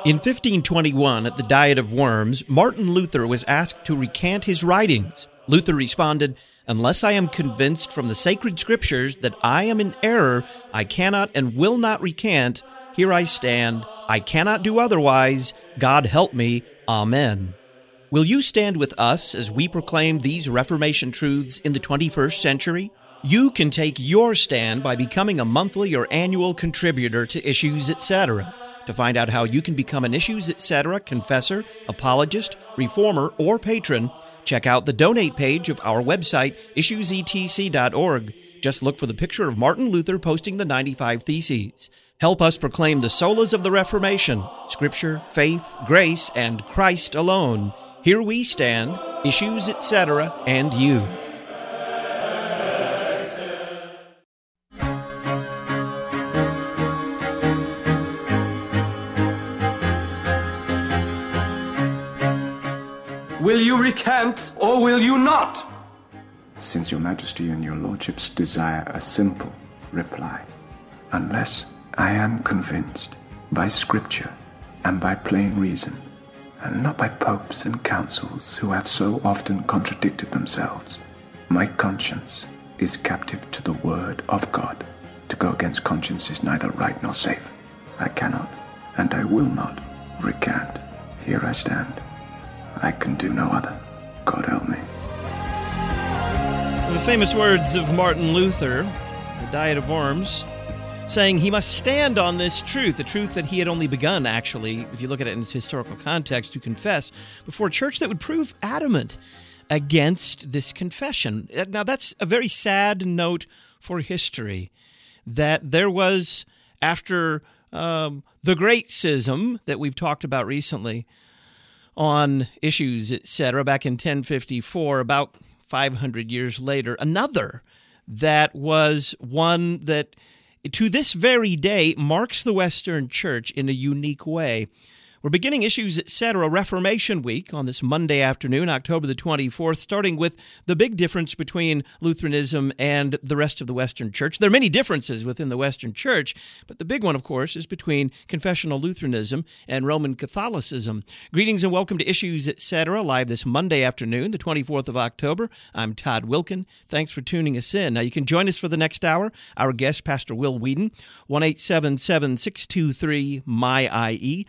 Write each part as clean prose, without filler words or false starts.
In 1521, at the Diet of Worms, Martin Luther was asked to recant his writings. Luther responded, "Unless I am convinced from the sacred scriptures that I am in error, I cannot and will not recant. Here I stand. I cannot do otherwise. God help me. Amen." Will you stand with us as we proclaim these Reformation truths in the 21st century? You can take your stand by becoming a monthly or annual contributor to Issues Etc. To find out how you can become an Issues Etc. confessor, apologist, reformer, or patron, check out the donate page of our website, issuesetc.org. Just look for the picture of Martin Luther posting the 95 Theses. Help us proclaim the solas of the Reformation, Scripture, faith, grace, and Christ alone. Here we stand, Issues Etc., and you. Will you recant, or will you not? Since your majesty and your lordships desire a simple reply, unless I am convinced by scripture and by plain reason, and not by popes and councils who have so often contradicted themselves, my conscience is captive to the word of God. To go against conscience is neither right nor safe. I cannot, and I will not, recant. Here I stand. I can do no other. God help me. The famous words of Martin Luther, the Diet of Worms, saying he must stand on this truth, the truth that he had only begun, actually, if you look at it in its historical context, to confess before a church that would prove adamant against this confession. Now, that's a very sad note for history, that there was, after the Great Schism that we've talked about recently on Issues, etc., back in 1054, about 500 years later, another that was one that to this very day marks the Western Church in a unique way. We're beginning Issues Etc. Reformation Week on this Monday afternoon, October the 24th, starting with the big difference between Lutheranism and the rest of the Western Church. There are many differences within the Western Church, but the big one, of course, is between confessional Lutheranism and Roman Catholicism. Greetings and welcome to Issues Etc., live this Monday afternoon, the 24th of October. I'm Todd Wilkin. Thanks for tuning us in. Now, you can join us for the next hour. Our guest, Pastor Will Wheaton, 1-877-623-MY-IE,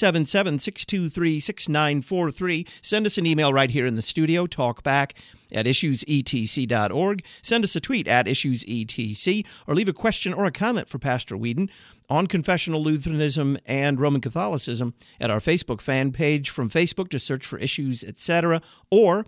877-623-6943. Send us an email right here in the studio, talkback@issuesetc.org. Send us a tweet @issuesetc, or leave a question or a comment for Pastor Wheaton on confessional Lutheranism and Roman Catholicism at our Facebook fan page. From Facebook, just search for Issues Etc., or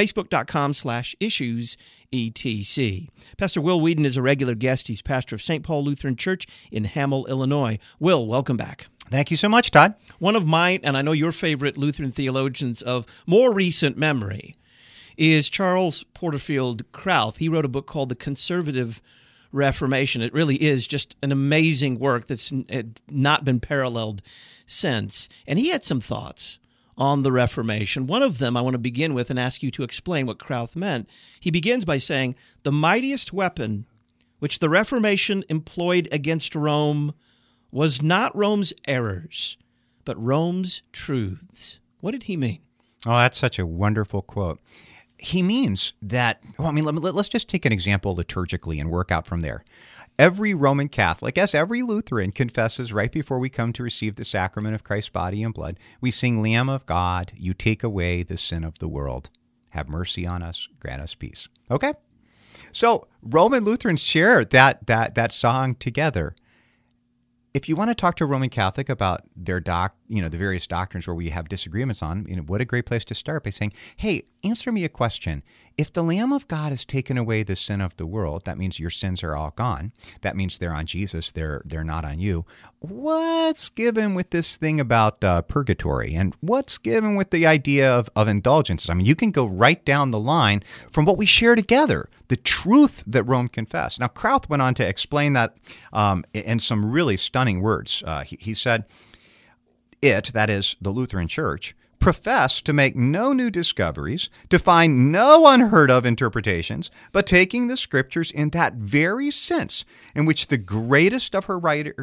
facebook.com/issuesetc. Pastor Will Wheaton is a regular guest. He's pastor of St. Paul Lutheran Church in Hamel, Illinois. Will, welcome back. Thank you so much, Todd. One of mine, and I know your favorite Lutheran theologians of more recent memory, is Charles Porterfield Krauth. He wrote a book called The Conservative Reformation. It really is just an amazing work that's not been paralleled since. And he had some thoughts on the Reformation. One of them I want to begin with and ask you to explain what Krauth meant. He begins by saying, "The mightiest weapon which the Reformation employed against Rome was not Rome's errors, but Rome's truths." What did he mean? Oh, that's such a wonderful quote. He means that, let's just take an example liturgically and work out from there. Every Roman Catholic, as every Lutheran, confesses right before we come to receive the sacrament of Christ's body and blood, we sing, "Lamb of God, you take away the sin of the world. Have mercy on us, grant us peace." Okay? So Roman Lutherans share that song together. If you want to talk to a Roman Catholic about their the various doctrines where we have disagreements on, what a great place to start by saying, "Hey, answer me a question. If the Lamb of God has taken away the sin of the world, that means your sins are all gone. That means they're on Jesus. They're not on you. What's given with this thing about purgatory? And what's given with the idea of indulgences?" I mean, you can go right down the line from what we share together, the truth that Rome confessed. Now, Krauth went on to explain that in some really stunning words. He said, that is, the Lutheran Church, profess to make no new discoveries, to find no unheard of interpretations, but taking the Scriptures in that very sense in which the greatest of her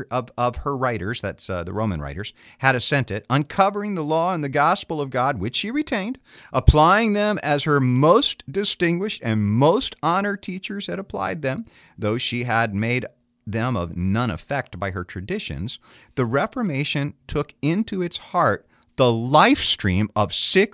writers, that's the Roman writers, had assented, uncovering the law and the gospel of God, which she retained, applying them as her most distinguished and most honored teachers had applied them, though she had made them of none effect by her traditions. The Reformation took into its heart the life stream of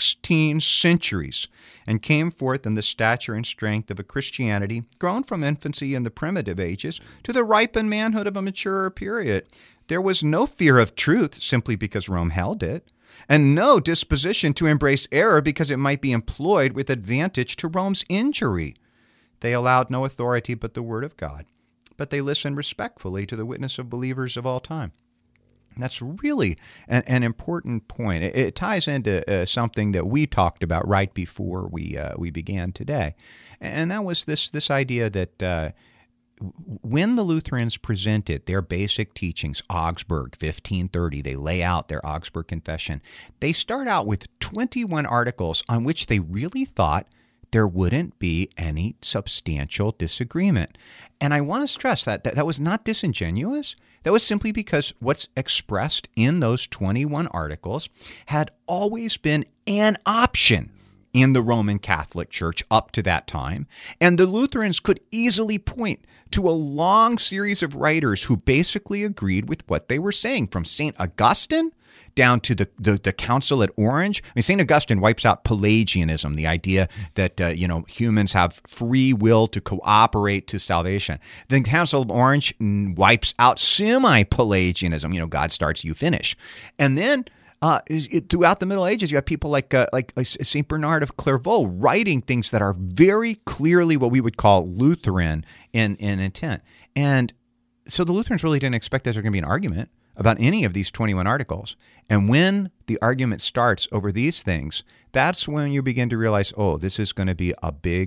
16 centuries and came forth in the stature and strength of a Christianity grown from infancy in the primitive ages to the ripened manhood of a maturer period. There was no fear of truth simply because Rome held it, and no disposition to embrace error because it might be employed with advantage to Rome's injury. They allowed no authority but the Word of God, but they listened respectfully to the witness of believers of all time. That's really an important point. It ties into something that we talked about right before we began today, and that was this idea that when the Lutherans presented their basic teachings, Augsburg, 1530, they lay out their Augsburg Confession. They start out with 21 articles on which they really thought there wouldn't be any substantial disagreement. And I want to stress that was not disingenuous. That was simply because what's expressed in those 21 articles had always been an option in the Roman Catholic Church up to that time. And the Lutherans could easily point to a long series of writers who basically agreed with what they were saying, from St. Augustine down to the Council at Orange. I mean, St. Augustine wipes out Pelagianism, the idea that humans have free will to cooperate to salvation. The Council of Orange wipes out semi-Pelagianism. God starts, you finish. And then throughout the Middle Ages, you have people like St. Bernard of Clairvaux writing things that are very clearly what we would call Lutheran in intent. And so the Lutherans really didn't expect that there was going to be an argument about any of these 21 articles. And when the argument starts over these things, that's when you begin to realize, this is going to be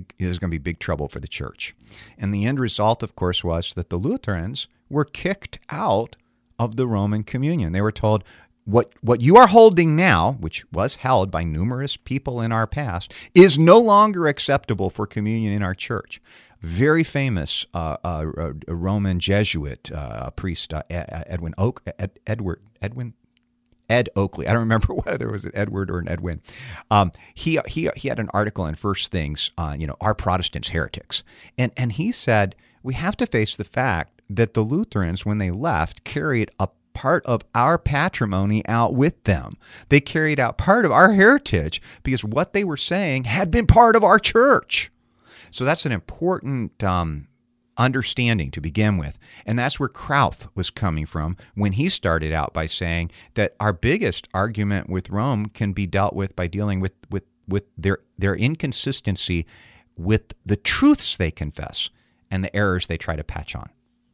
big trouble for the church. And the end result, of course, was that the Lutherans were kicked out of the Roman communion. They were told, what you are holding now, which was held by numerous people in our past, is no longer acceptable for communion in our church. Very famous Roman Jesuit priest, Ed Oakley. I don't remember whether it was an Edward or an Edwin. He had an article in First Things on, are Protestants heretics? And he said, we have to face the fact that the Lutherans, when they left, carried a part of our patrimony out with them. They carried out part of our heritage because what they were saying had been part of our church. So that's an important understanding to begin with. And that's where Krauth was coming from when he started out by saying that our biggest argument with Rome can be dealt with by dealing with their inconsistency with the truths they confess and the errors they try to patch on.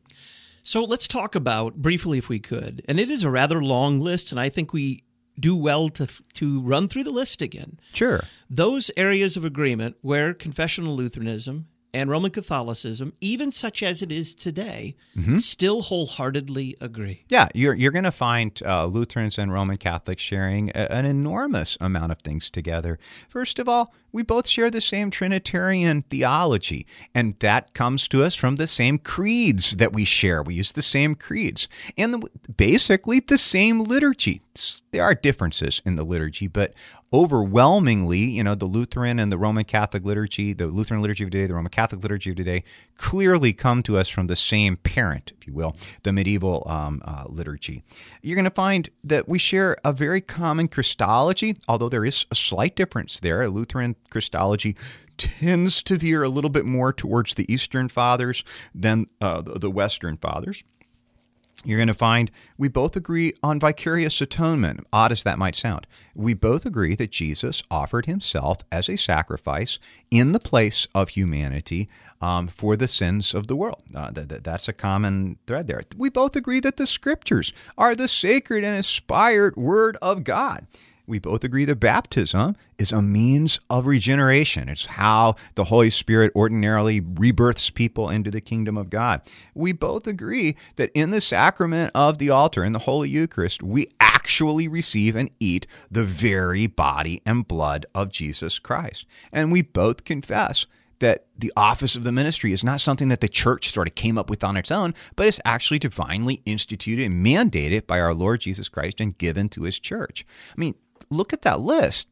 So let's talk about, briefly if we could, and it is a rather long list, and I think we do well to run through the list again. Sure. Those areas of agreement where confessional Lutheranism and Roman Catholicism, even such as it is today, still wholeheartedly agree. Yeah, you're going to find Lutherans and Roman Catholics sharing an enormous amount of things together. First of all, we both share the same Trinitarian theology, and that comes to us from the same creeds that we share. We use the same creeds and basically the same liturgy. There are differences in the liturgy, but overwhelmingly, the Lutheran and the Roman Catholic liturgy, the Lutheran liturgy of today, the Roman Catholic liturgy of today, clearly come to us from the same parent, if you will, the medieval liturgy. You're going to find that we share a very common Christology, although there is a slight difference there. Lutheran Christology tends to veer a little bit more towards the Eastern Fathers than the Western Fathers. You're going to find we both agree on vicarious atonement, odd as that might sound. We both agree that Jesus offered himself as a sacrifice in the place of humanity for the sins of the world. That's a common thread there. We both agree that the Scriptures are the sacred and inspired Word of God. We both agree that baptism is a means of regeneration. It's how the Holy Spirit ordinarily rebirths people into the kingdom of God. We both agree that in the sacrament of the altar, in the Holy Eucharist, we actually actually receive and eat the very body and blood of Jesus Christ. And we both confess that the office of the ministry is not something that the church sort of came up with on its own, but it's actually divinely instituted and mandated by our Lord Jesus Christ and given to his church. I mean, look at that list.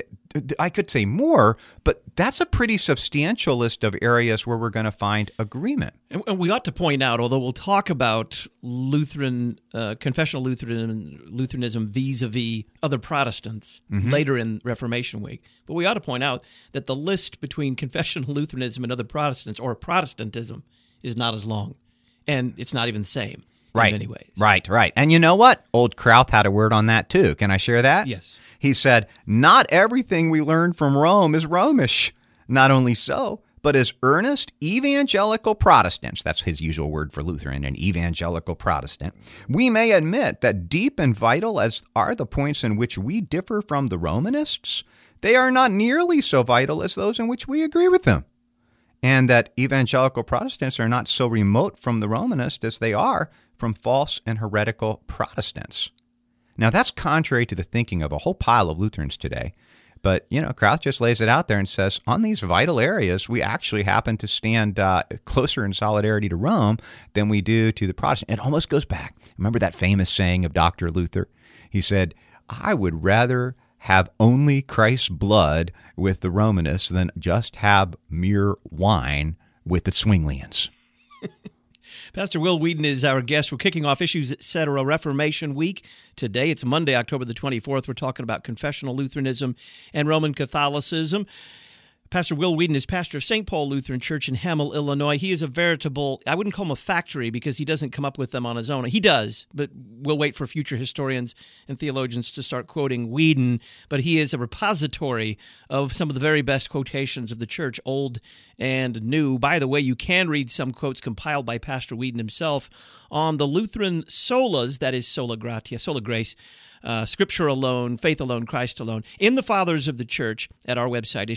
I could say more, but that's a pretty substantial list of areas where we're going to find agreement. And we ought to point out, although we'll talk about Lutheran, confessional Lutheranism vis-a-vis other Protestants later in Reformation Week, but we ought to point out that the list between confessional Lutheranism and other Protestants, or Protestantism, is not as long, and it's not even the same in many ways. Right. And you know what? Old Krauth had a word on that too. Can I share that? Yes. He said, "Not everything we learn from Rome is Romish. Not only so, but as earnest evangelical Protestants," that's his usual word for Lutheran, an evangelical Protestant, "we may admit that deep and vital as are the points in which we differ from the Romanists, they are not nearly so vital as those in which we agree with them. And that evangelical Protestants are not so remote from the Romanists as they are from false and heretical Protestants." Now, that's contrary to the thinking of a whole pile of Lutherans today. But, Krauth just lays it out there and says, on these vital areas, we actually happen to stand closer in solidarity to Rome than we do to the Protestant. It almost goes back. Remember that famous saying of Dr. Luther? He said, "I would rather have only Christ's blood with the Romanists than just have mere wine with the Zwinglians." Pastor Will Weedon is our guest. We're kicking off Issues Etc. Reformation Week. Today, it's Monday, October the 24th. We're talking about confessional Lutheranism and Roman Catholicism. Pastor Will Weedon is pastor of St. Paul Lutheran Church in Hamel, Illinois. He is a veritable, I wouldn't call him a factory because he doesn't come up with them on his own. He does, but we'll wait for future historians and theologians to start quoting Weedon. But he is a repository of some of the very best quotations of the church, old and new. By the way, you can read some quotes compiled by Pastor Weedon himself on the Lutheran solas, that is sola gratia, sola grace, Scripture alone, faith alone, Christ alone, in the Fathers of the Church at our website,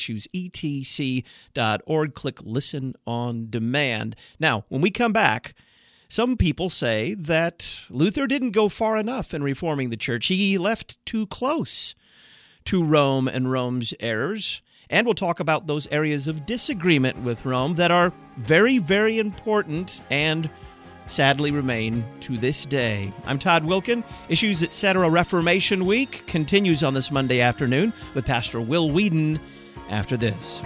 issuesetc.org. Click Listen on Demand. Now, when we come back, some people say that Luther didn't go far enough in reforming the church. He left too close to Rome and Rome's errors. And we'll talk about those areas of disagreement with Rome that are very, very important and sadly remain to this day. I'm Todd Wilkin. Issues Etc. Reformation Week continues on this Monday afternoon with Pastor Will Weedon after this.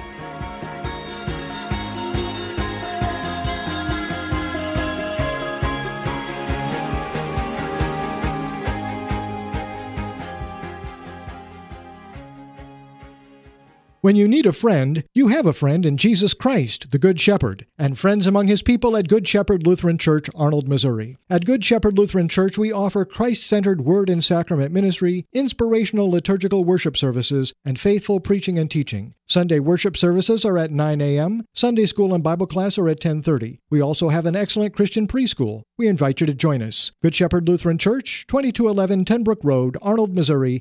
When you need a friend, you have a friend in Jesus Christ, the Good Shepherd, and friends among his people at Good Shepherd Lutheran Church, Arnold, Missouri. At Good Shepherd Lutheran Church, we offer Christ-centered word and sacrament ministry, inspirational liturgical worship services, and faithful preaching and teaching. Sunday worship services are at 9 a.m., Sunday school and Bible class are at 10:30. We also have an excellent Christian preschool. We invite you to join us. Good Shepherd Lutheran Church, 2211 Tenbrook Road, Arnold, Missouri,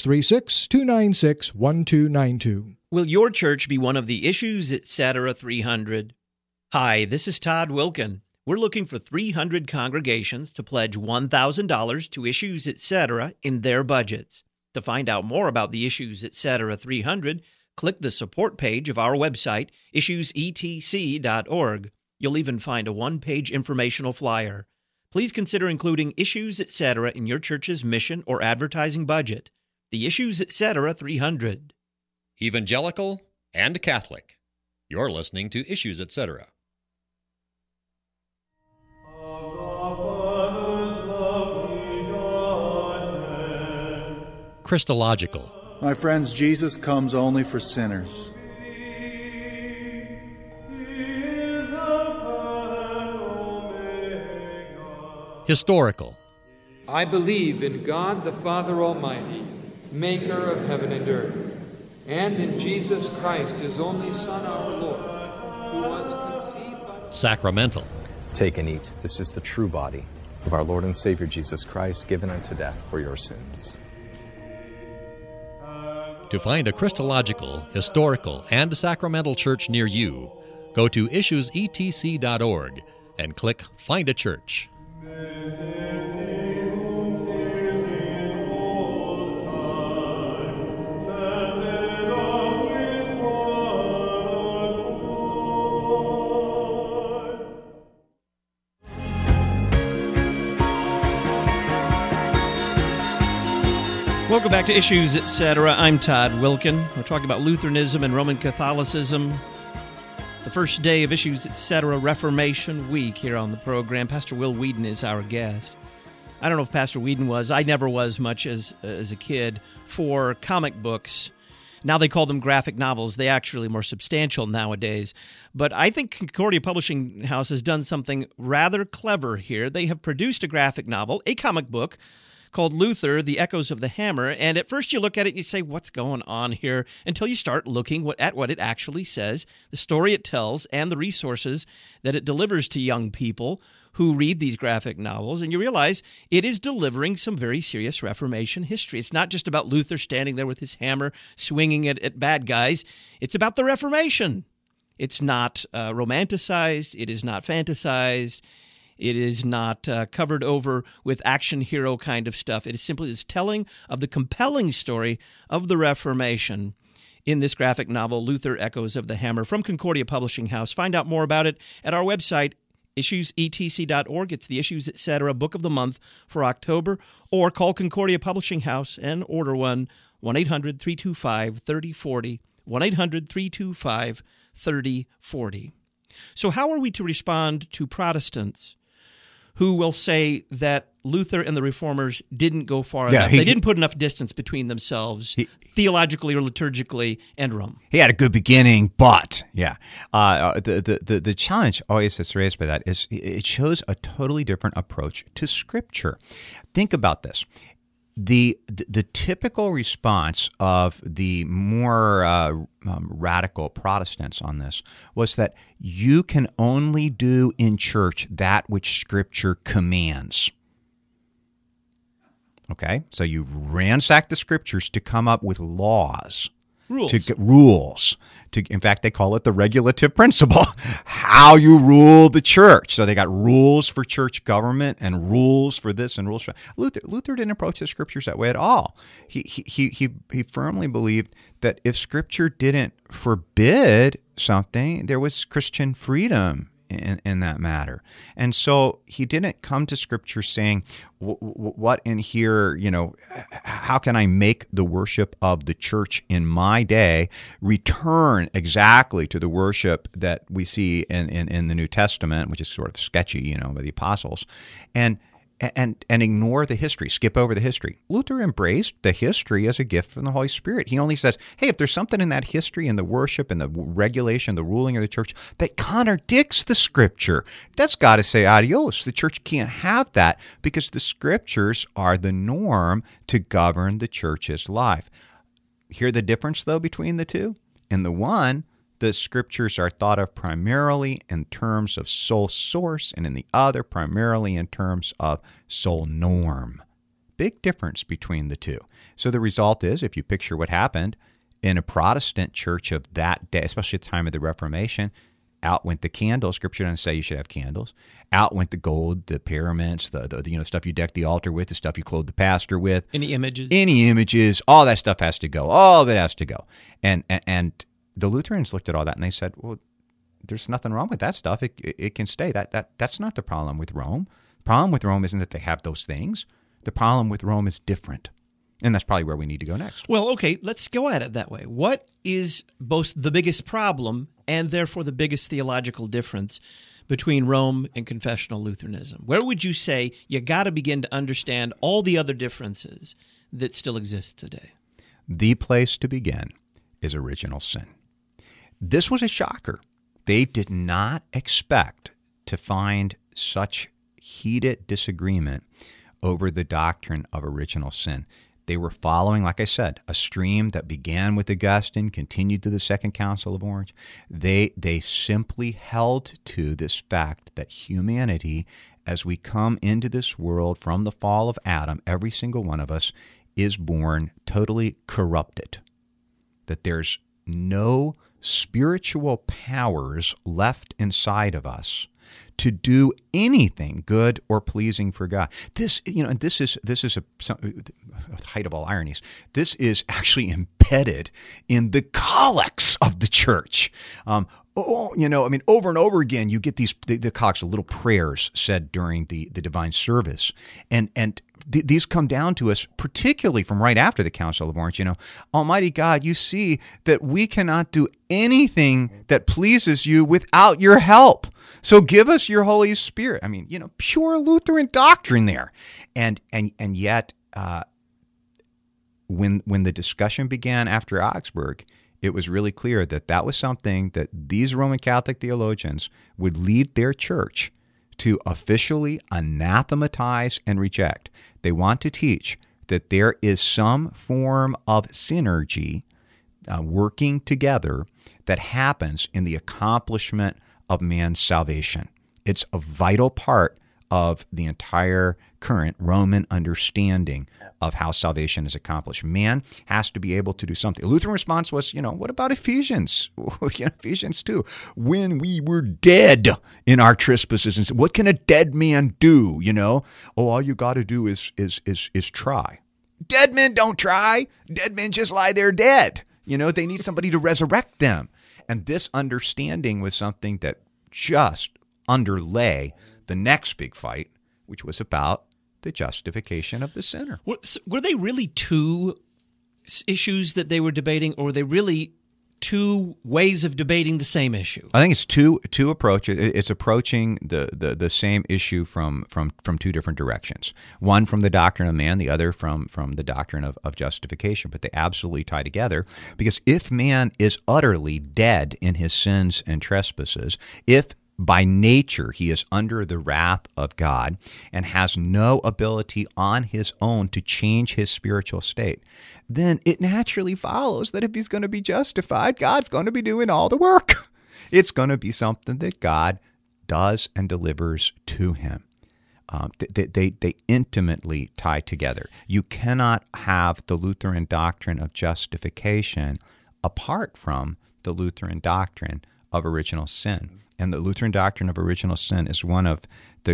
636-296-1292. Will your church be one of the Issues Etc. 300? Hi, this is Todd Wilkin. We're looking for 300 congregations to pledge $1,000 to Issues Etc. in their budgets. To find out more about the Issues Etc. 300, click the support page of our website, issuesetc.org. You'll even find a one-page informational flyer. Please consider including Issues Etc. in your church's mission or advertising budget. The Issues Etc. 300. Evangelical and Catholic. You're listening to Issues Etc. Christological. My friends, Jesus comes only for sinners. Historical. I believe in God the Father Almighty, maker of heaven and earth, and in Jesus Christ, his only Son, our Lord, who was conceived by... Sacramental. Take and eat. This is the true body of our Lord and Savior Jesus Christ, given unto death for your sins. To find a Christological, historical, and sacramental church near you, go to issuesetc.org and click Find a Church. Welcome back to Issues, Etc. I'm Todd Wilkin. We're talking about Lutheranism and Roman Catholicism. It's the first day of Issues, Etc. Reformation Week here on the program. Pastor Will Whedon is our guest. I don't know if Pastor Whedon was. I never was much as a kid for comic books. Now they call them graphic novels. They actually more substantial nowadays. But I think Concordia Publishing House has done something rather clever here. They have produced a graphic novel, a comic book, called Luther, The Echoes of the Hammer. And at first you look at it and you say, what's going on here? Until you start looking at what it actually says, the story it tells, and the resources that it delivers to young people who read these graphic novels, and you realize it is delivering some very serious Reformation history. It's not just about Luther standing there with his hammer, swinging it at bad guys. It's about the Reformation. It's not romanticized. It is not fantasized. It is not covered over with action hero kind of stuff. It is simply this telling of the compelling story of the Reformation in this graphic novel, Luther, Echoes of the Hammer, from Concordia Publishing House. Find out more about it at our website, issuesetc.org. It's the Issues, Etc. Book of the Month for October. Or call Concordia Publishing House and order one, 1-800-325-3040, 1-800-325-3040. So how are we to respond to Protestants who will say that Luther and the Reformers didn't go far enough? They didn't put enough distance between themselves, theologically or liturgically, and Rome. He had a good beginning, but the challenge always that's raised by that is it shows a totally different approach to Scripture. Think about this. The typical response of the more radical Protestants on this was that you can only do in church that which Scripture commands. Okay? So you ransack the Scriptures to come up with laws. Rules. In fact, they call it the regulative principle, how you rule the church. So they got rules for church government and rules for this and rules for Luther didn't approach the Scriptures that way at all. He firmly believed that if Scripture didn't forbid something, there was Christian freedom in that matter. And so he didn't come to Scripture saying, what in here, how can I make the worship of the church in my day return exactly to the worship that we see in the New Testament, which is sort of sketchy, by the apostles, and ignore the history, skip over the history. Luther embraced the history as a gift from the Holy Spirit. He only says, hey, if there's something in that history and the worship and the regulation, the ruling of the church that contradicts the Scripture, that's got to say adios. The church can't have that because the Scriptures are the norm to govern the church's life. Hear the difference, though, between the two? In the one, the Scriptures are thought of primarily in terms of soul source, and in the other, primarily in terms of soul norm. Big difference between the two. So the result is, if you picture what happened in a Protestant church of that day, especially at the time of the Reformation, out went the candles. Scripture doesn't say you should have candles. Out went the gold, the paraments, the stuff you deck the altar with, the stuff you clothe the pastor with. Any images, all that stuff has to go. All of it has to go. And the Lutherans looked at all that and they said, well, there's nothing wrong with that stuff. It can stay. That's not the problem with Rome. The problem with Rome isn't that they have those things. The problem with Rome is different. And that's probably where we need to go next. Well, okay, let's go at it that way. What is both the biggest problem and therefore the biggest theological difference between Rome and confessional Lutheranism? Where would you say you got to begin to understand all the other differences that still exist today? The place to begin is original sin. This was a shocker. They did not expect to find such heated disagreement over the doctrine of original sin. They were following, like I said, a stream that began with Augustine, continued to the Second Council of Orange. They simply held to this fact that humanity, as we come into this world from the fall of Adam, every single one of us is born totally corrupted. That there's no spiritual powers left inside of us to do anything good or pleasing for God. This is the height of all ironies. This is actually embedded in the collects of the church. Over and over again, you get the collects, the little prayers said during the divine service, and these come down to us, particularly from right after the Council of Orange. Almighty God, you see that we cannot do anything that pleases you without your help. So give us your Holy Spirit. Pure Lutheran doctrine there. And yet, when the discussion began after Augsburg, it was really clear that was something that these Roman Catholic theologians would lead their church to officially anathematize and reject. They want to teach that there is some form of synergy working together that happens in the accomplishment of man's salvation. It's a vital part of the entire current Roman understanding of how salvation is accomplished. Man has to be able to do something. The Lutheran response was, what about Ephesians? Ephesians 2. When we were dead in our trespasses, and what can a dead man do? All you got to do is try. Dead men don't try. Dead men just lie there dead. They need somebody to resurrect them. And this understanding was something that just underlay the next big fight, which was about the justification of the sinner. Were they really two issues that they were debating, or were they really two ways of debating the same issue? I think it's two approaches. It's approaching the same issue from two different directions. One from the doctrine of man, the other from the doctrine of justification. But they absolutely tie together, because if man is utterly dead in his sins and trespasses, if by nature he is under the wrath of God and has no ability on his own to change his spiritual state, then it naturally follows that if he's going to be justified, God's going to be doing all the work. It's going to be something that God does and delivers to him. They intimately tie together. You cannot have the Lutheran doctrine of justification apart from the Lutheran doctrine of original sin. And the Lutheran doctrine of original sin is one of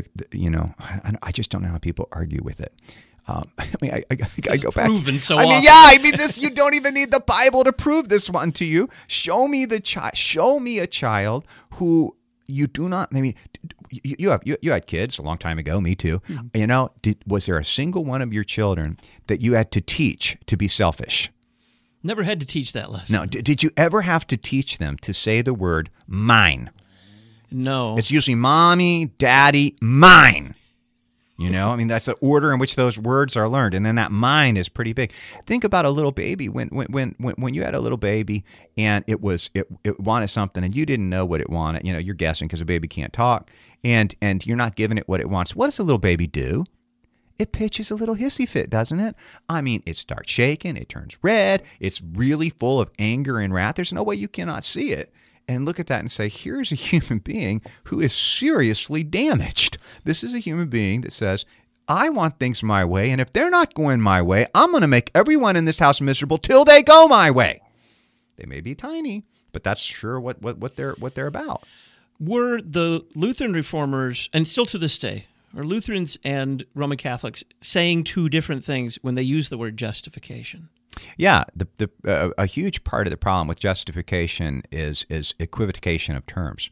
I just don't know how people argue with it. I go back. Proven so often. This, you don't even need the Bible to prove this one to you. Show me a child who you do not. You had kids a long time ago. Me too. Mm-hmm. Was there a single one of your children that you had to teach to be selfish? Never had to teach that lesson. No. Did you ever have to teach them to say the word mine? No. It's usually mommy, daddy, mine. That's the order in which those words are learned. And then that mine is pretty big. Think about a little baby. When you had a little baby and it wanted something and you didn't know what it wanted, you're guessing because a baby can't talk, and you're not giving it what it wants. What does a little baby do? It pitches a little hissy fit, doesn't it? It starts shaking, it turns red, it's really full of anger and wrath. There's no way you cannot see it. And look at that and say, here's a human being who is seriously damaged. This is a human being that says, I want things my way, and if they're not going my way, I'm going to make everyone in this house miserable till they go my way. They may be tiny, but that's sure what they're about. Were the Lutheran reformers, and still to this day, are Lutherans and Roman Catholics saying two different things when they use the word justification? Yeah, a huge part of the problem with justification is equivocation of terms.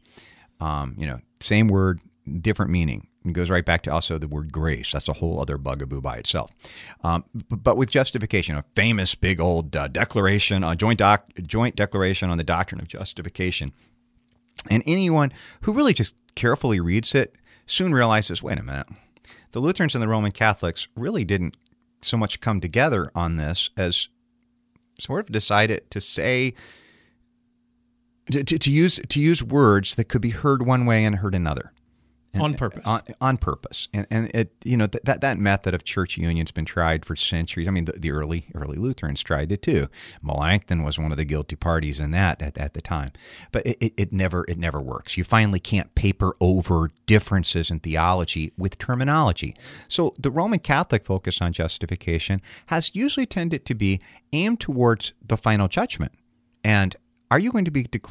Same word, different meaning. It goes right back to also the word grace. That's a whole other bugaboo by itself. But with justification, a famous big old declaration, a joint declaration on the doctrine of justification, and anyone who really just carefully reads it soon realizes, wait a minute, the Lutherans and the Roman Catholics really didn't so much come together on this as sort of decided to say, to use words that could be heard one way and heard another. On purpose. On purpose. And it, that method of church union's been tried for centuries. The early Lutherans tried it too. Melanchthon was one of the guilty parties in that at the time. But it never works. You finally can't paper over differences in theology with terminology. So the Roman Catholic focus on justification has usually tended to be aimed towards the final judgment. And are you going to be declared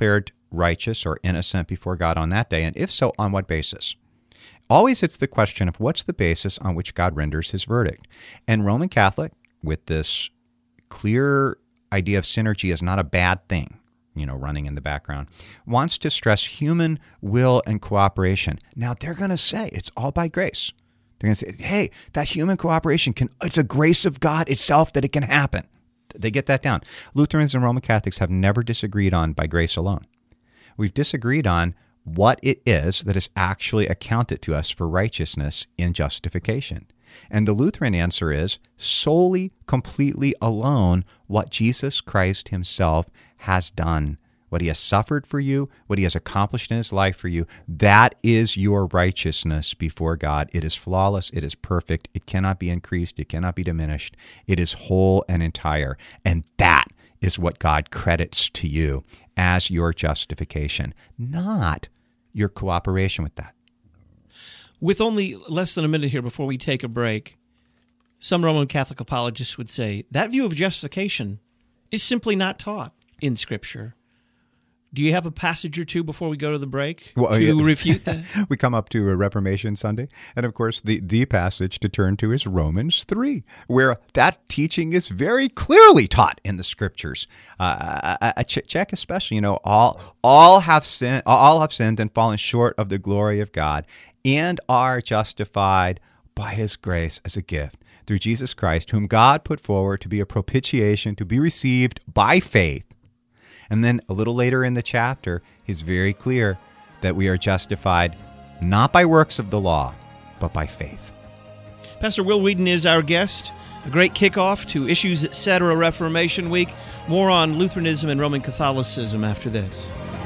righteous or innocent before God on that day? And if so, on what basis? Always it's the question of what's the basis on which God renders his verdict. And Roman Catholic, with this clear idea of synergy as not a bad thing, running in the background, wants to stress human will and cooperation. Now, they're going to say it's all by grace. They're going to say, hey, that human cooperation it's a grace of God itself that it can happen. They get that down. Lutherans and Roman Catholics have never disagreed on by grace alone. We've disagreed on what it is that is actually accounted to us for righteousness in justification. And the Lutheran answer is solely, completely alone what Jesus Christ himself has done. What he has suffered for you, what he has accomplished in his life for you, that is your righteousness before God. It is flawless. It is perfect. It cannot be increased. It cannot be diminished. It is whole and entire. And that is what God credits to you as your justification, not your cooperation with that. With only less than a minute here before we take a break, some Roman Catholic apologists would say that view of justification is simply not taught in Scripture. Do you have a passage or two before we go to the break to refute that? We come up to a Reformation Sunday, and of course the passage to turn to is Romans 3, where that teaching is very clearly taught in the Scriptures. Check especially, all have sinned and fallen short of the glory of God, and are justified by his grace as a gift through Jesus Christ, whom God put forward to be a propitiation to be received by faith. And then a little later in the chapter, he's very clear that we are justified not by works of the law, but by faith. Pastor Will Wheaton is our guest. A great kickoff to Issues Etc. Reformation Week. More on Lutheranism and Roman Catholicism after this.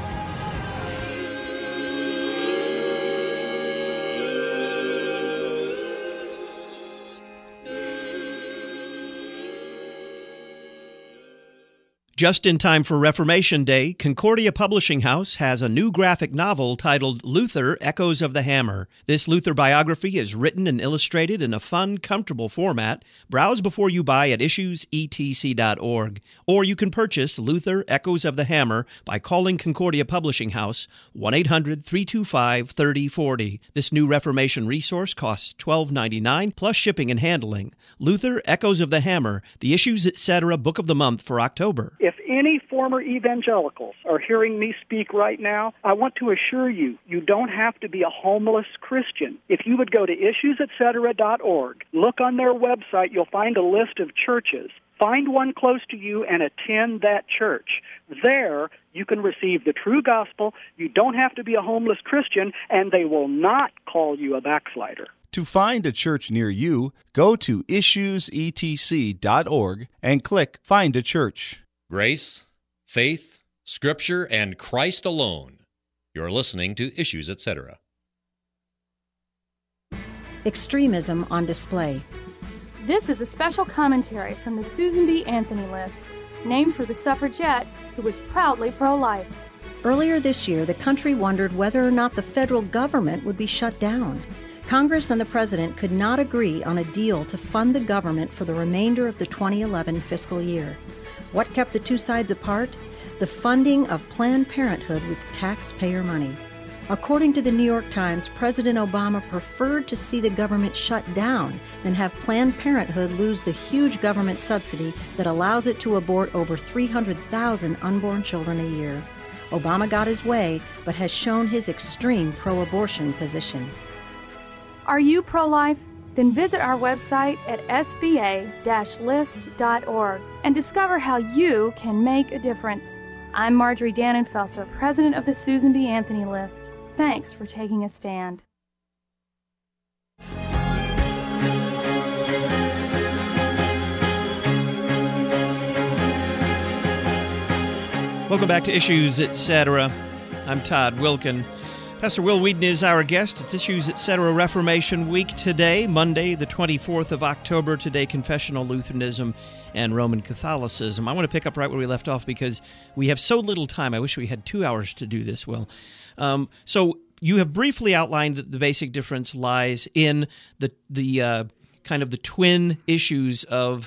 Just in time for Reformation Day, Concordia Publishing House has a new graphic novel titled Luther, Echoes of the Hammer. This Luther biography is written and illustrated in a fun, comfortable format. Browse before you buy at issuesetc.org. Or you can purchase Luther, Echoes of the Hammer by calling Concordia Publishing House 1-800-325-3040. This new Reformation resource costs $12.99 plus shipping and handling. Luther, Echoes of the Hammer, the Issues Etc. Book of the Month for October. If any former evangelicals are hearing me speak right now, I want to assure you, you don't have to be a homeless Christian. If you would go to issuesetc.org, look on their website, you'll find a list of churches. Find one close to you and attend that church. There, you can receive the true gospel. You don't have to be a homeless Christian, and they will not call you a backslider. To find a church near you, go to issuesetc.org and click Find a Church. Grace, faith, Scripture, and Christ alone. You're listening to Issues Etc. Extremism on display. This is a special commentary from the Susan B. Anthony List, named for the suffragette who was proudly pro-life. Earlier this year, the country wondered whether or not the federal government would be shut down. Congress and the President could not agree on a deal to fund the government for the remainder of the 2011 fiscal year. What kept the two sides apart? The funding of Planned Parenthood with taxpayer money. According to the New York Times, President Obama preferred to see the government shut down than have Planned Parenthood lose the huge government subsidy that allows it to abort over 300,000 unborn children a year. Obama got his way, but has shown his extreme pro-abortion position. Are you pro-life? Then visit our website at sba-list.org and discover how you can make a difference. I'm Marjorie Dannenfelser, president of the Susan B. Anthony List. Thanks for taking a stand. Welcome back to Issues Etc. I'm Todd Wilkin. Pastor Will Wheaton is our guest. It's Issues Etc. Reformation Week today, Monday, the 24th of October. Today, Confessional Lutheranism and Roman Catholicism. I want to pick up right where we left off because we have so little time. I wish we had 2 hours to do this, Will. So you have briefly outlined that the basic difference lies in the kind of the twin issues of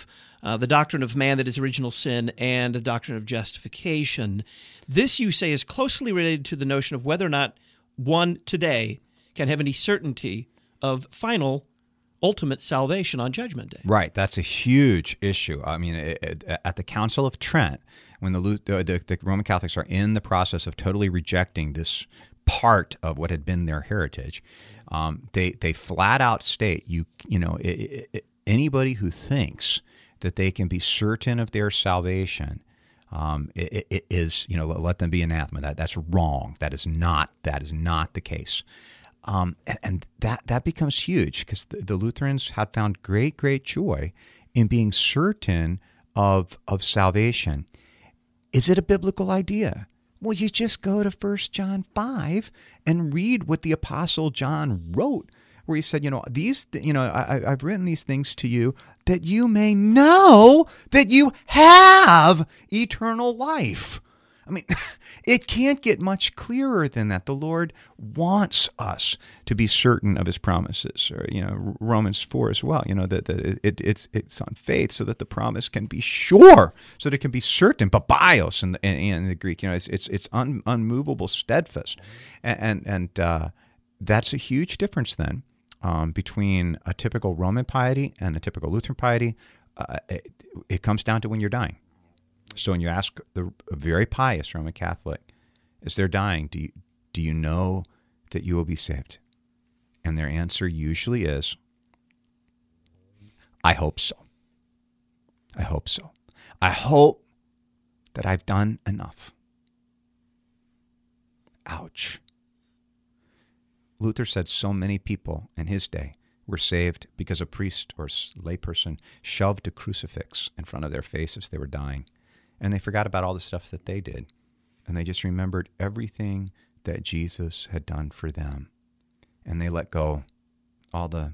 the doctrine of man that is original sin, and the doctrine of justification. This, you say, is closely related to the notion of whether or not one today can have any certainty of final, ultimate salvation on Judgment Day. Right. That's a huge issue. I mean, at the Council of Trent, when the Roman Catholics are in the process of totally rejecting this part of what had been their heritage, they flat out state, anybody who thinks that they can be certain of their salvation it is, let them be anathema. That's wrong. That is not the case. And that becomes huge because the Lutherans had found great joy in being certain of salvation. Is it a biblical idea? Well, you just go to 1 John 5 and read what the Apostle John wrote, where he said, I've written these things to you that you may know that you have eternal life. I mean, it can't get much clearer than that. The Lord wants us to be certain of His promises. Or, Romans 4 as well. That it's on faith, so that the promise can be sure, so that it can be certain. Babios in the Greek. It's unmovable, steadfast, and that's a huge difference then between a typical Roman piety and a typical Lutheran piety. It comes down to when you're dying. So when you ask a very pious Roman Catholic, as they're dying, do you know that you will be saved? And their answer usually is, I hope so. I hope so. I hope that I've done enough. Ouch. Luther said so many people in his day were saved because a priest or layperson shoved a crucifix in front of their face as they were dying. And they forgot about all the stuff that they did. And they just remembered everything that Jesus had done for them. And they let go all the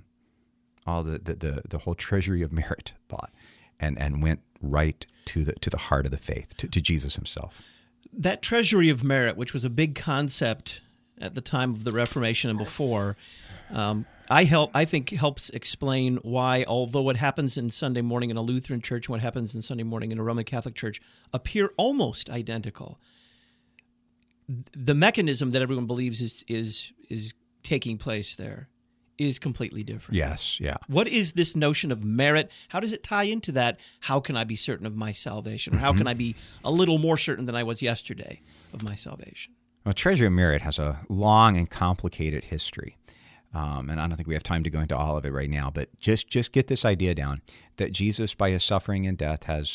whole treasury of merit thought and went right to the heart of the faith, to Jesus Himself. That treasury of merit, which was a big concept at the time of the Reformation and before, I think helps explain why, although what happens in Sunday morning in a Lutheran church and what happens in Sunday morning in a Roman Catholic church appear almost identical, the mechanism that everyone believes is taking place there is completely different. Yes, yeah. What is this notion of merit? How does it tie into that? How can I be certain of my salvation? Or how can I be a little more certain than I was yesterday of my salvation? Well, treasury of merit has a long and complicated history. And I don't think we have time to go into all of it right now, but just get this idea down, that Jesus, by His suffering and death, has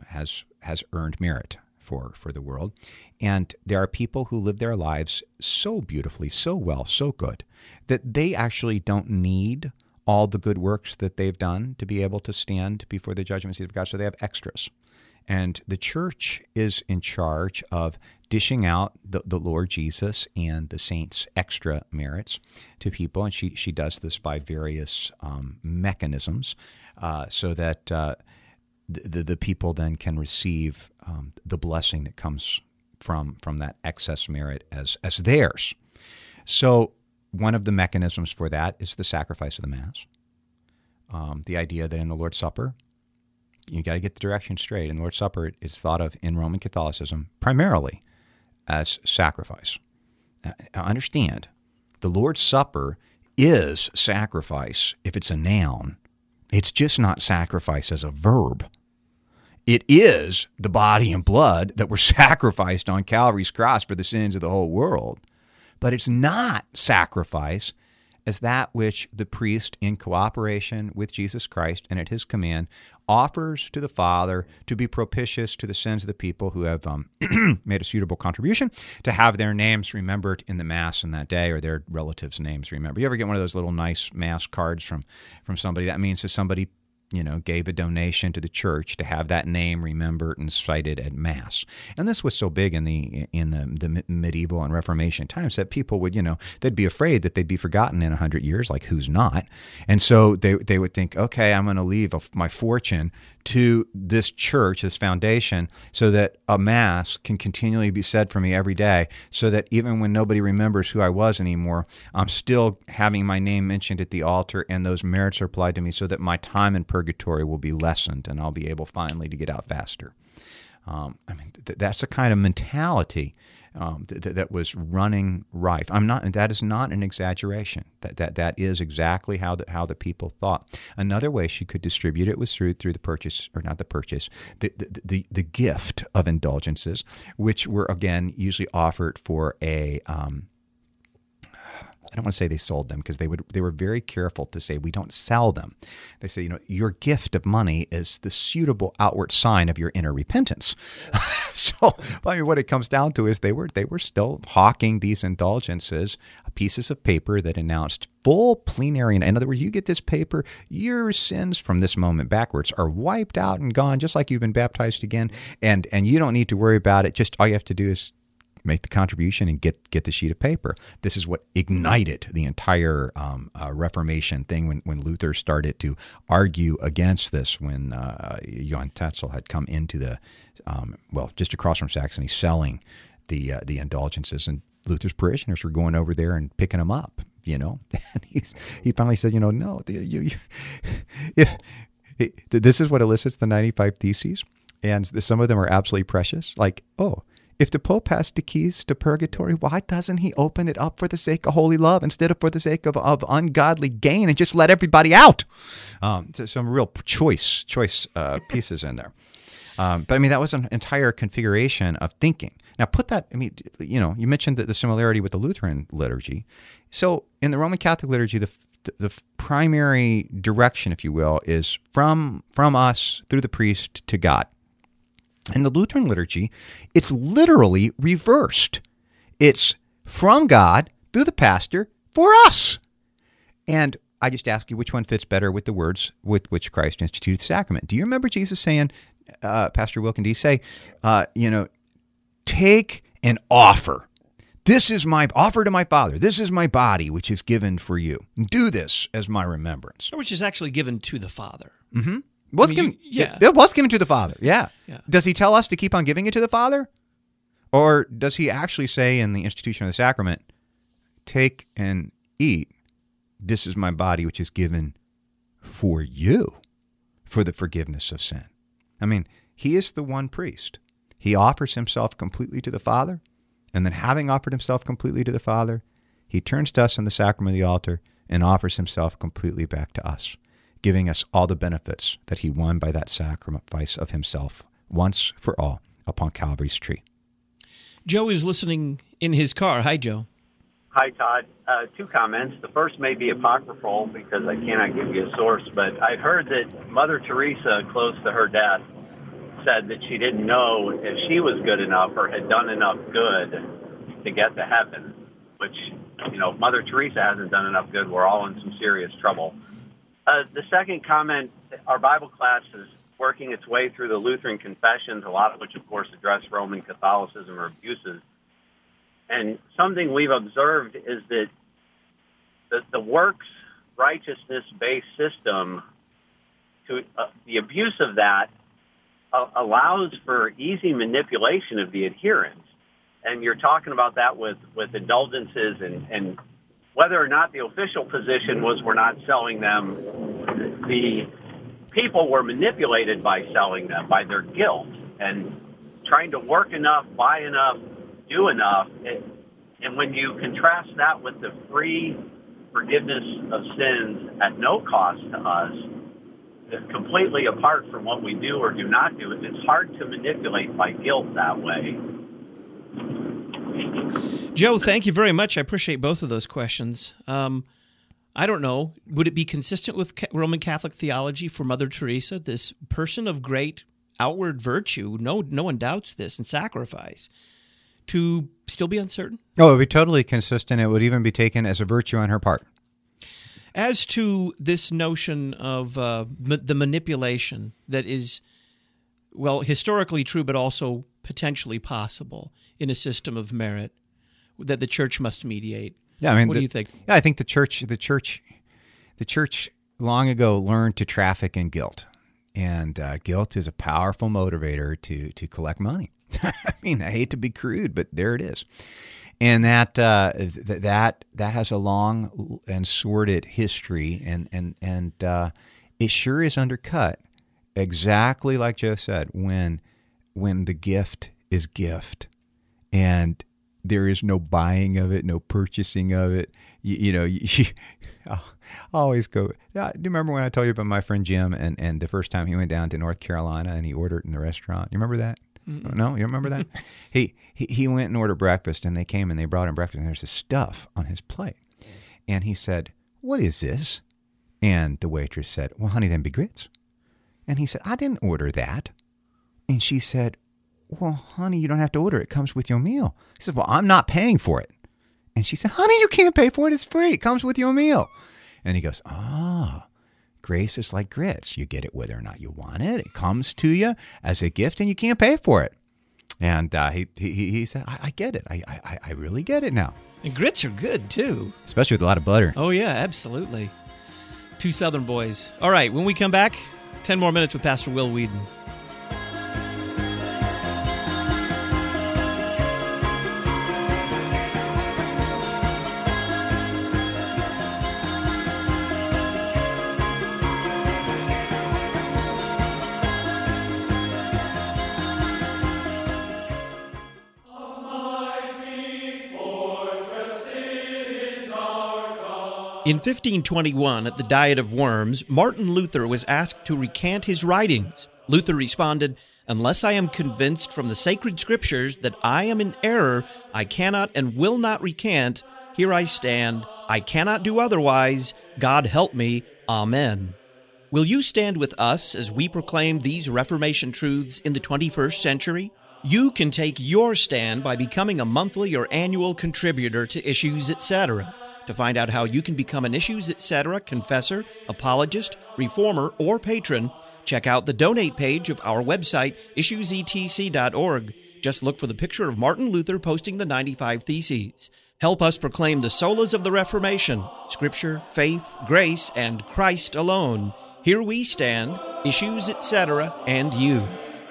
earned merit for the world. And there are people who live their lives so beautifully, so well, so good, that they actually don't need all the good works that they've done to be able to stand before the judgment seat of God, so they have extras. And the church is in charge of dishing out the Lord Jesus and the saints' extra merits to people, and she does this by various mechanisms, so that the people then can receive the blessing that comes from that excess merit as theirs. So one of the mechanisms for that is the sacrifice of the Mass. The idea that in the Lord's Supper, you got to get the direction straight. In the Lord's Supper, it's thought of in Roman Catholicism primarily as sacrifice. Now, understand, the Lord's Supper is sacrifice if it's a noun. It's just not sacrifice as a verb. It is the body and blood that were sacrificed on Calvary's cross for the sins of the whole world. But it's not sacrifice as that which the priest, in cooperation with Jesus Christ and at His command, offers to the Father to be propitious to the sins of the people who have made a suitable contribution, to have their names remembered in the Mass in that day, or their relatives' names remembered. You ever get one of those little nice Mass cards from somebody? That means that somebody gave a donation to the church to have that name remembered and cited at Mass. And this was so big in the medieval and Reformation times that people would, they'd be afraid that they'd be forgotten in 100 years, like who's not? And so they would think, okay, I'm going to leave my fortune to this church, this foundation, so that a Mass can continually be said for me every day, so that even when nobody remembers who I was anymore, I'm still having my name mentioned at the altar, and those merits are applied to me, so that my time in purgatory purgatory will be lessened, and I'll be able finally to get out faster. That's the kind of mentality that was running rife. That is not an exaggeration. That is exactly how the people thought. Another way she could distribute it was through the purchase, or not the purchase, the gift of indulgences, which were again usually offered for a. I don't want to say they sold them, because they were very careful to say we don't sell them. They say, your gift of money is the suitable outward sign of your inner repentance. So, what it comes down to is they were still hawking these indulgences, pieces of paper that announced full plenary. In other words, you get this paper, your sins from this moment backwards are wiped out and gone, just like you've been baptized again, and you don't need to worry about it. Just all you have to do is make the contribution and get the sheet of paper. This is what ignited the entire Reformation thing when Luther started to argue against this, when Johann Tetzel had come into the, just across from Saxony, selling the indulgences, and Luther's parishioners were going over there and picking them up, And he finally said, no, if this is what elicits the 95 Theses, and some of them are absolutely precious, like, if the Pope has the keys to purgatory, why doesn't he open it up for the sake of holy love instead of for the sake of ungodly gain, and just let everybody out? So some real choice pieces in there. But that was an entire configuration of thinking. Now put that, you mentioned the similarity with the Lutheran liturgy. So in the Roman Catholic liturgy, the primary direction, if you will, is from us through the priest to God. In the Lutheran liturgy, it's literally reversed. It's from God through the pastor for us. And I just ask you, which one fits better with the words with which Christ instituted the sacrament? Do you remember Jesus saying, Pastor Wilkin, do you say, take and offer. This is my offer to my Father. This is my body, which is given for you. Do this as my remembrance. Which is actually given to the Father. Mm-hmm. It was given to the Father, yeah. Does he tell us to keep on giving it to the Father? Or does he actually say in the institution of the sacrament, take and eat, this is my body which is given for you, for the forgiveness of sin? He is the one priest. He offers himself completely to the Father, and then having offered himself completely to the Father, he turns to us in the sacrament of the altar and offers himself completely back to us, giving us all the benefits that he won by that sacrifice of himself once for all upon Calvary's tree. Joe is listening in his car. Hi, Joe. Hi, Todd. Two comments. The first may be apocryphal because I cannot give you a source, but I've heard that Mother Teresa, close to her death, said that she didn't know if she was good enough or had done enough good to get to heaven, which, if Mother Teresa hasn't done enough good, we're all in some serious trouble. The second comment, our Bible class is working its way through the Lutheran confessions, a lot of which, of course, address Roman Catholicism or abuses. And something we've observed is that the works righteousness-based system, the abuse of that allows for easy manipulation of the adherents. And you're talking about that with indulgences and whether or not the official position was we're not selling them, the people were manipulated by selling them, by their guilt, and trying to work enough, buy enough, do enough. And when you contrast that with the free forgiveness of sins at no cost to us, completely apart from what we do or do not do, it's hard to manipulate by guilt that way. Joe, thank you very much. I appreciate both of those questions. I don't know. Would it be consistent with Roman Catholic theology for Mother Teresa, this person of great outward virtue, no one doubts this, and sacrifice, to still be uncertain? Oh, it would be totally consistent. It would even be taken as a virtue on her part. As to this notion of the manipulation that is, well, historically true, but also potentially possible in a system of merit that the church must mediate. Yeah, what do you think? Yeah, I think the church long ago learned to traffic in guilt, and guilt is a powerful motivator to collect money. I hate to be crude, but there it is. And that has a long and sordid history, and it sure is undercut, exactly like Joe said, when the gift is gift and there is no buying of it, no purchasing of it. I always go, do you remember when I told you about my friend Jim and the first time he went down to North Carolina and he ordered in the restaurant? You remember that? Mm-mm. No, you remember that? He went and ordered breakfast, and they came and they brought him breakfast, and there's this stuff on his plate. And he said, "What is this?" And the waitress said, "Well, honey, them be grits." And he said, "I didn't order that." And she said, "Well, honey, you don't have to order it. It comes with your meal." He said, "Well, I'm not paying for it." And she said, "Honey, you can't pay for it. It's free. It comes with your meal." And he goes, grace is like grits. You get it whether or not you want it. It comes to you as a gift, and you can't pay for it. And he said, I get it. I really get it now. And grits are good, too. Especially with a lot of butter. Oh, yeah, absolutely. Two Southern boys. All right, when we come back, 10 more minutes with Pastor Will Weedon. In 1521, at the Diet of Worms, Martin Luther was asked to recant his writings. Luther responded, "Unless I am convinced from the sacred scriptures that I am in error, I cannot and will not recant. Here I stand. I cannot do otherwise. God help me. Amen." Will you stand with us as we proclaim these Reformation truths in the 21st century? You can take your stand by becoming a monthly or annual contributor to Issues Etc. To find out how you can become an Issues Etc. confessor, apologist, reformer, or patron, check out the donate page of our website, issuesetc.org. Just look for the picture of Martin Luther posting the 95 Theses. Help us proclaim the solas of the Reformation, Scripture, faith, grace, and Christ alone. Here we stand, Issues Etc., and you.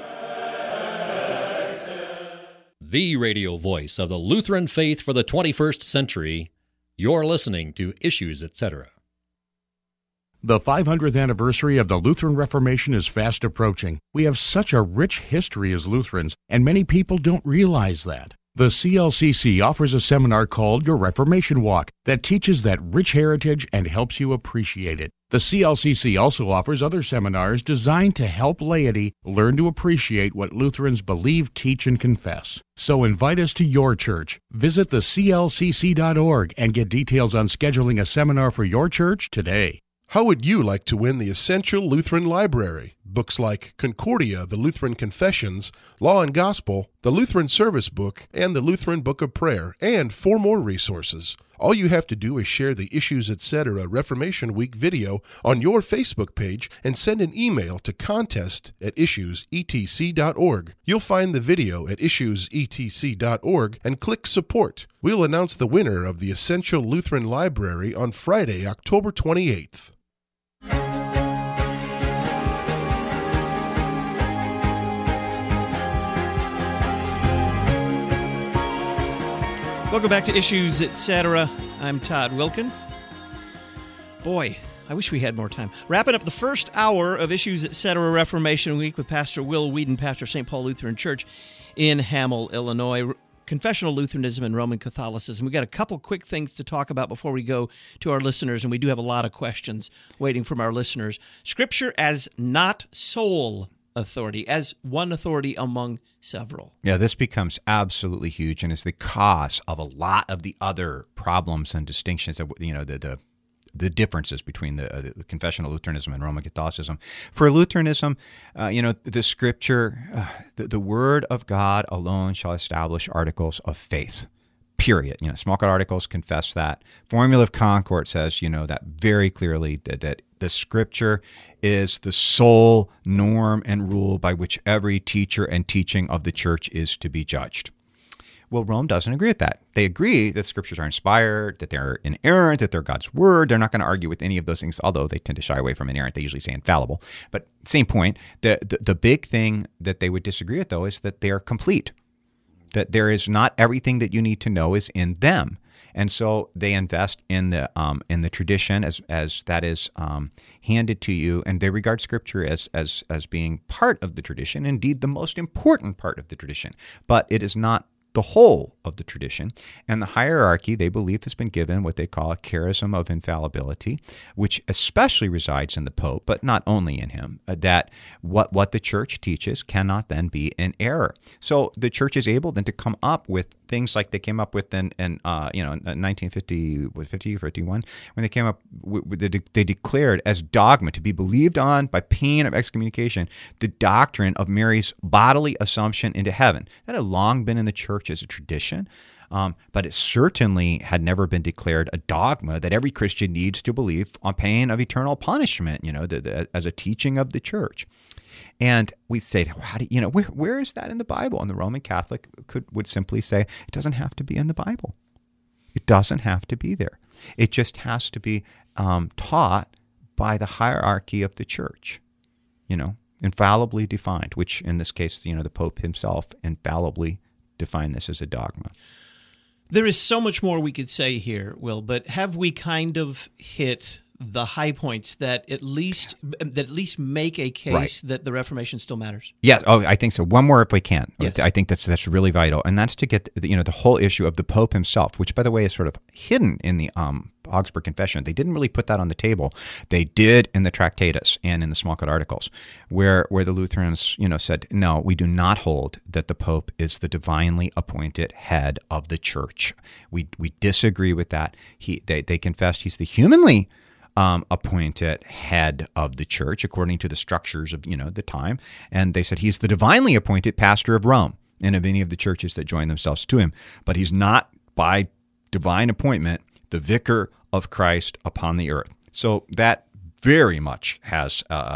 The radio voice of the Lutheran faith for the 21st century. You're listening to Issues Etc. The 500th anniversary of the Lutheran Reformation is fast approaching. We have such a rich history as Lutherans, and many people don't realize that. The CLCC offers a seminar called Your Reformation Walk that teaches that rich heritage and helps you appreciate it. The CLCC also offers other seminars designed to help laity learn to appreciate what Lutherans believe, teach, and confess. So invite us to your church. Visit theclcc.org and get details on scheduling a seminar for your church today. How would you like to win the Essential Lutheran Library? Books like Concordia, the Lutheran Confessions, Law and Gospel, the Lutheran Service Book, and the Lutheran Book of Prayer, and 4 more resources. All you have to do is share the Issues Etc. Reformation Week video on your Facebook page and send an email to contest@issuesetc.org. You'll find the video at issuesetc.org and click Support. We'll announce the winner of the Essential Lutheran Library on Friday, October 28th. Welcome back to Issues Etc. I'm Todd Wilkin. Boy, I wish we had more time. Wrapping up the first hour of Issues Etc. Reformation Week with Pastor Will Weedon, pastor of St. Paul Lutheran Church in Hamel, Illinois. Confessional Lutheranism and Roman Catholicism. We've got a couple quick things to talk about before we go to our listeners, and we do have a lot of questions waiting from our listeners. Scripture as not sole authority, as one authority among several. Yeah, this becomes absolutely huge and is the cause of a lot of the other problems and distinctions of, the differences between the confessional Lutheranism and Roman Catholicism. For Lutheranism, the Scripture, the Word of God alone shall establish articles of faith. Period. Small cut articles confess that. Formula of Concord says, that very clearly that the Scripture is the sole norm and rule by which every teacher and teaching of the church is to be judged. Well, Rome doesn't agree with that. They agree that Scriptures are inspired, that they're inerrant, that they're God's Word. They're not going to argue with any of those things, although they tend to shy away from inerrant. They usually say infallible. But same point. The big thing that they would disagree with, though, is that they are complete, that there is not everything that you need to know is in them. And so they invest in the tradition as that is handed to you, and they regard Scripture as being part of the tradition, indeed the most important part of the tradition. But it is not the whole of the tradition. And the hierarchy, they believe, has been given what they call a charism of infallibility, which especially resides in the Pope, but not only in him, that what the church teaches cannot then be in error. So the church is able then to come up with things like they came up with in 1950, 51, when they came up, they declared as dogma to be believed on by pain of excommunication the doctrine of Mary's bodily assumption into heaven. That had long been in the church as a tradition, but it certainly had never been declared a dogma that every Christian needs to believe on pain of eternal punishment, as a teaching of the church. And we say, how do where is that in the Bible? And the Roman Catholic would simply say, it doesn't have to be in the Bible. It doesn't have to be there. It just has to be taught by the hierarchy of the church, infallibly defined, which in this case, the Pope himself infallibly defined this as a dogma. There is so much more we could say here, Will, but have we kind of hit the high points that at least make a case that the Reformation still matters? Yeah, I think so. One more if we can. Yes. I think that's really vital, and that's to get the whole issue of the Pope himself, which by the way is sort of hidden in the Augsburg Confession. They didn't really put that on the table. They did in the Tractatus and in the Small Cut Articles, where the Lutherans said, no, we do not hold that the Pope is the divinely appointed head of the Church. We disagree with that. They confessed he's the humanly appointed head of the church according to the structures of the time, and they said he's the divinely appointed pastor of Rome and of any of the churches that join themselves to him, but he's not by divine appointment the vicar of Christ upon the earth. So that very much has a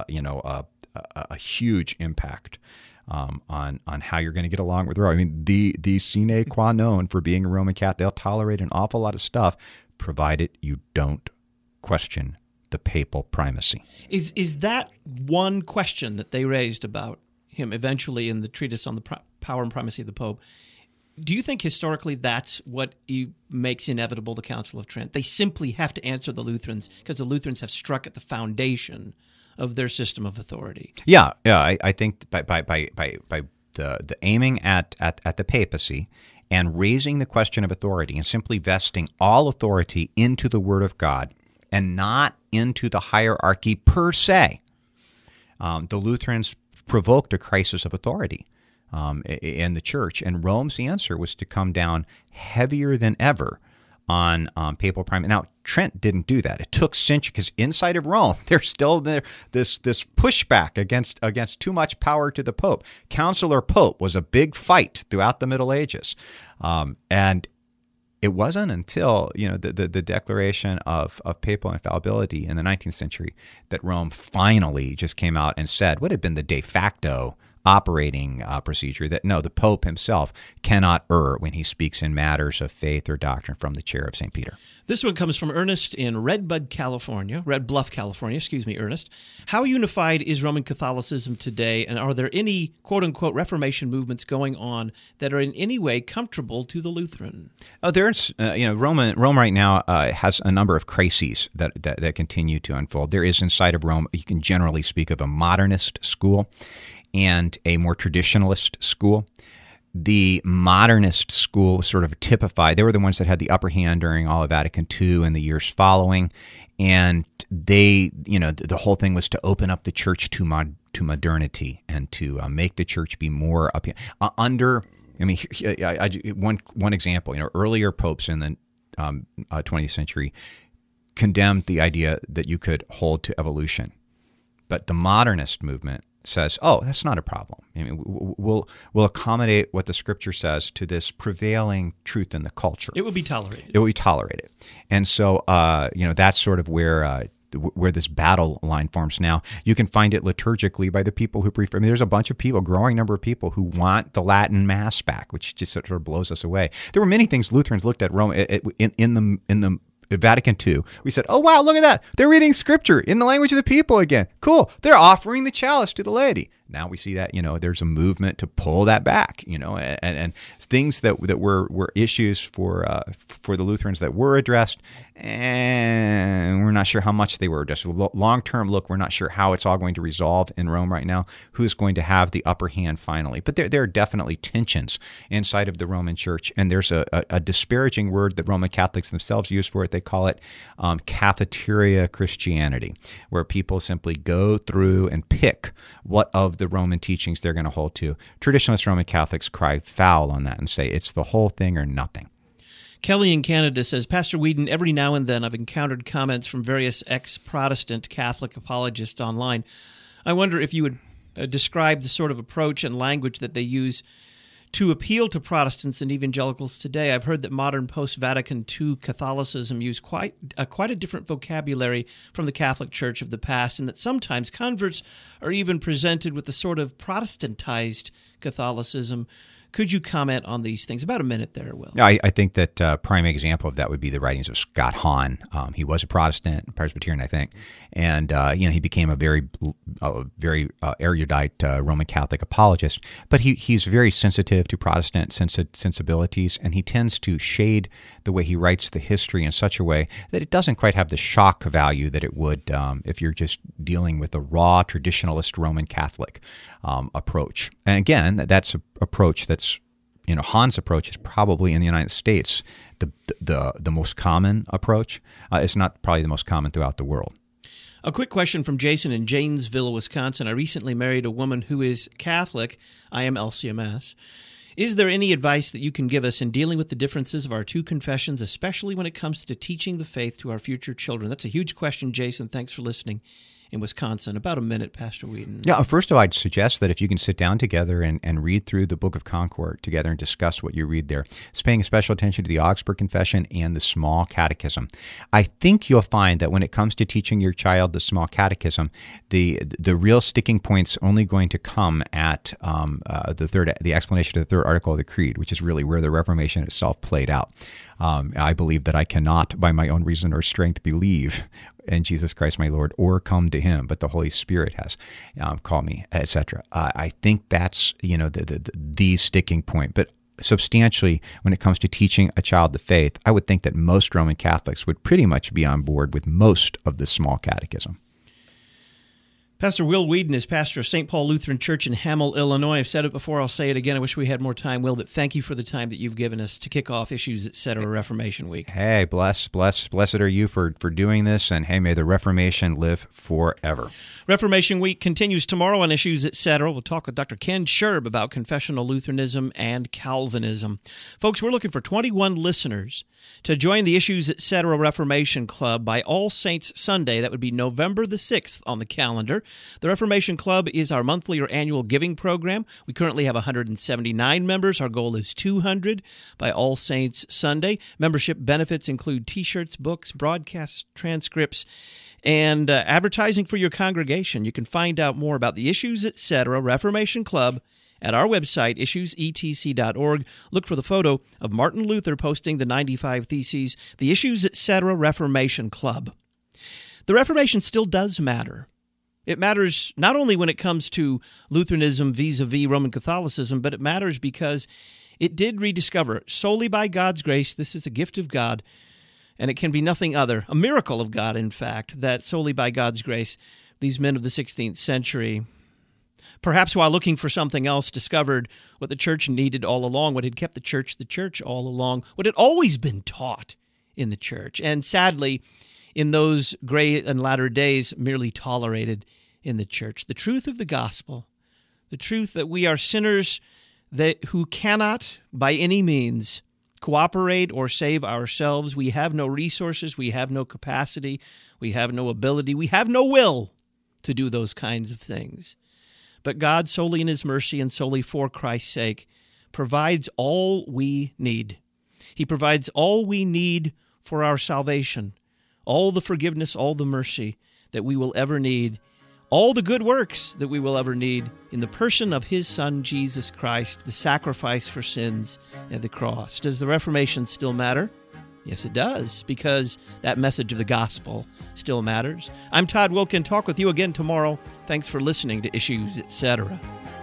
huge impact on how you're going to get along with Rome. I mean, the sine qua non for being a Roman Catholic, they'll tolerate an awful lot of stuff, provided you don't question the papal primacy. Is that one question that they raised about him eventually in the treatise on the power and primacy of the Pope? Do you think historically that's what makes inevitable the Council of Trent? They simply have to answer the Lutherans because the Lutherans have struck at the foundation of their system of authority. Yeah. I think by the aiming at the papacy and raising the question of authority and simply vesting all authority into the Word of God and not into the hierarchy per se, the Lutherans provoked a crisis of authority in the church, and Rome's answer was to come down heavier than ever on papal primacy. Now, Trent didn't do that. It took centuries because inside of Rome, there's still this pushback against too much power to the Pope. Councilor Pope was a big fight throughout the Middle Ages, and it wasn't until the declaration of papal infallibility in the 19th century that Rome finally just came out and said what had been the de facto operating procedure, that no, the Pope himself cannot err when he speaks in matters of faith or doctrine from the chair of St. Peter. This one comes from Ernest in Red Bluff, California. Ernest. How unified is Roman Catholicism today, and are there any quote-unquote Reformation movements going on that are in any way comfortable to the Lutheran? Oh, there's Rome right now has a number of crises that continue to unfold. There is inside of Rome, you can generally speak of a modernist school and a more traditionalist school. The modernist school was sort of typified. They were the ones that had the upper hand during all of Vatican II and the years following, and they, the whole thing was to open up the church to modernity and to make the church be more up under. I mean, one example. Earlier popes in the 20th century condemned the idea that you could hold to evolution, but the modernist movement says, "Oh, that's not a problem. I mean, we'll accommodate what the Scripture says to this prevailing truth in the culture. It will be tolerated. It will be tolerated." And so, that's sort of where this battle line forms now. You can find it liturgically by the people who prefer. I mean, there's a bunch of people, a growing number of people who want the Latin Mass back, which just sort of blows us away. There were many things Lutherans looked at Rome in the Vatican II. We said, "Oh, wow, look at that. They're reading Scripture in the language of the people again. Cool. They're offering the chalice to the laity." Now we see that, there's a movement to pull that back, and things that were issues for the Lutherans that were addressed, and we're not sure how much they were addressed. Long-term look, we're not sure how it's all going to resolve in Rome right now, who's going to have the upper hand finally. But there are definitely tensions inside of the Roman Church, and there's a disparaging word that Roman Catholics themselves use for it. They call it cafeteria Christianity, where people simply go through and pick what of the Roman teachings they're going to hold to. Traditionalist Roman Catholics cry foul on that and say it's the whole thing or nothing. Kelly in Canada says, Pastor Whedon, every now and then I've encountered comments from various ex-Protestant Catholic apologists online. I wonder if you would describe the sort of approach and language that they use to appeal to Protestants and evangelicals today. I've heard that modern post-Vatican II Catholicism use quite a different vocabulary from the Catholic Church of the past, and that sometimes converts are even presented with a sort of Protestantized Catholicism. Could you comment on these things? About a minute there, Will. I think that prime example of that would be the writings of Scott Hahn. He was a Protestant, Presbyterian, I think, and he became a very erudite Roman Catholic apologist. But he's very sensitive to Protestant sensibilities, and he tends to shade the way he writes the history in such a way that it doesn't quite have the shock value that it would if you're just dealing with a raw traditionalist Roman Catholic approach. And again, that's an approach that's, Hahn's approach is probably in the United States the most common approach. It's not probably the most common throughout the world. A quick question from Jason in Janesville, Wisconsin. I recently married a woman who is Catholic. I am LCMS. Is there any advice that you can give us in dealing with the differences of our two confessions, especially when it comes to teaching the faith to our future children? That's a huge question, Jason. Thanks for listening. In Wisconsin. About a minute, Pastor Whedon. Yeah, first of all, I'd suggest that if you can sit down together and read through the Book of Concord together and discuss what you read there, it's paying special attention to the Augsburg Confession and the Small Catechism. I think you'll find that when it comes to teaching your child the Small Catechism, the real sticking point's only going to come at the explanation of the third article of the Creed, which is really where the Reformation itself played out. I believe that I cannot, by my own reason or strength, believe in Jesus Christ my Lord or come to Him, but the Holy Spirit has called me, etc. I think that's the sticking point. But substantially, when it comes to teaching a child the faith, I would think that most Roman Catholics would pretty much be on board with most of the Small Catechism. Pastor Will Whedon is pastor of St. Paul Lutheran Church in Hamel, Illinois. I've said it before, I'll say it again. I wish we had more time, Will, but thank you for the time that you've given us to kick off Issues, Etc. Reformation Week. Hey, blessed are you for doing this, and hey, may the Reformation live forever. Reformation Week continues tomorrow on Issues, Etc. We'll talk with Dr. Ken Scherb about confessional Lutheranism and Calvinism. Folks, we're looking for 21 listeners to join the Issues, Etc. Reformation Club by All Saints Sunday. That would be November the 6th on the calendar. The Reformation Club is our monthly or annual giving program. We currently have 179 members. Our goal is 200 by All Saints Sunday. Membership benefits include T-shirts, books, broadcasts, transcripts, and advertising for your congregation. You can find out more about the Issues, Etc. Reformation Club at our website, issuesetc.org. Look for the photo of Martin Luther posting the 95 Theses, the Issues, Etc. Reformation Club. The Reformation still does matter. It matters not only when it comes to Lutheranism vis-a-vis Roman Catholicism, but it matters because it did rediscover, solely by God's grace, this is a gift of God, and it can be nothing other, a miracle of God, in fact, that solely by God's grace, these men of the 16th century, perhaps while looking for something else, discovered what the church needed all along, what had kept the church all along, what had always been taught in the church, and sadly, in those gray and latter days, merely tolerated in the church. The truth of the gospel, the truth that we are sinners who cannot by any means cooperate or save ourselves. We have no resources, we have no capacity, we have no ability, we have no will to do those kinds of things. But God, solely in His mercy and solely for Christ's sake, provides all we need. He provides all we need for our salvation, all the forgiveness, all the mercy that we will ever need, all the good works that we will ever need in the person of His Son, Jesus Christ, the sacrifice for sins at the cross. Does the Reformation still matter? Yes, it does, because that message of the gospel still matters. I'm Todd Wilken. Talk with you again tomorrow. Thanks for listening to Issues, Etc.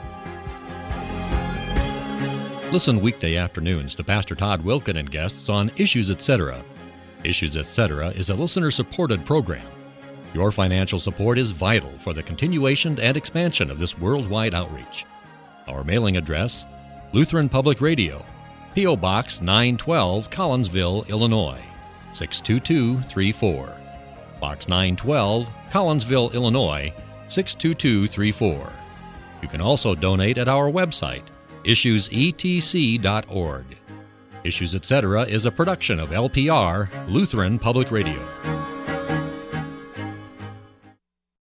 Listen weekday afternoons to Pastor Todd Wilken and guests on Issues, Etc. Issues, Etc. is a listener-supported program. Your financial support is vital for the continuation and expansion of this worldwide outreach. Our mailing address, Lutheran Public Radio, P.O. Box 912, Collinsville, Illinois, 62234. Box 912, Collinsville, Illinois, 62234. You can also donate at our website, issuesetc.org. Issues, Etc. is a production of LPR, Lutheran Public Radio.